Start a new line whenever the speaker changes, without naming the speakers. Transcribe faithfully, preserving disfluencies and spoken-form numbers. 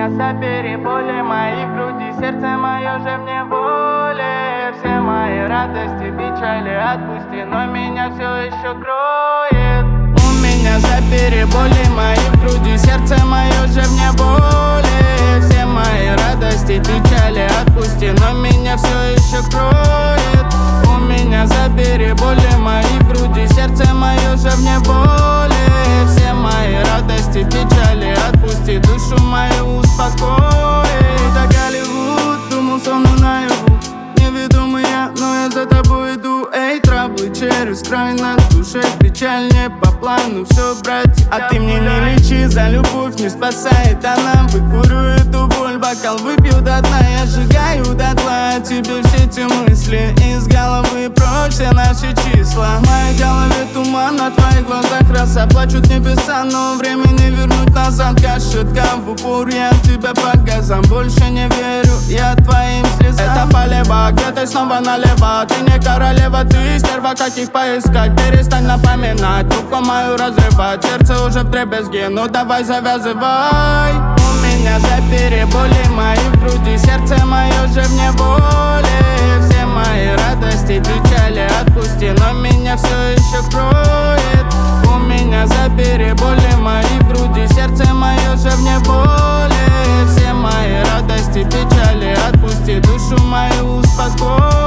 меня забери боли мои в груди, сердце мое же в неволе. Все мои радости, печали отпусти, но меня все еще кроет. У меня забери боли мои в груди, сердце мое же в неволе. Все мои радости, печали отпусти, но меня все еще кроет. У меня забери боли мои в груди, сердце мое же в неволе. Все мои радости, печали отпусти, душу мою успокой. Это Голливуд, думал сонно наяву, неведомый я, но я за тобой иду. Эй, траблы через край над душой, печаль не по плану, все, братья. А ты мне не лечи, за любовь не спасает она. Выкурю эту боль, бокал выпью до дна, я сжигаю дотла. От тебе все эти мысли из головы прочь, все наши числа. В моей голове туман, на твоих глазах роса, плачут небеса, но времени вернуть назад. Кашетка в упор, я тебя по газам больше не верю, я твоим слезам. Это полево, где ты снова налево, ты не королева, ты стерва, как их поискать. Перестань напоминать, руку мою разрывать, сердце уже в дребезги, ну давай завязывай. У меня забери боли мои в груди, сердце мое же в неволе. Все мои радости, печали отпусти, но меня все еще кроет. У меня забери боли мои в груди, сердце мое же в неволе. Все мои радости, печали отпусти, душу мою успокой.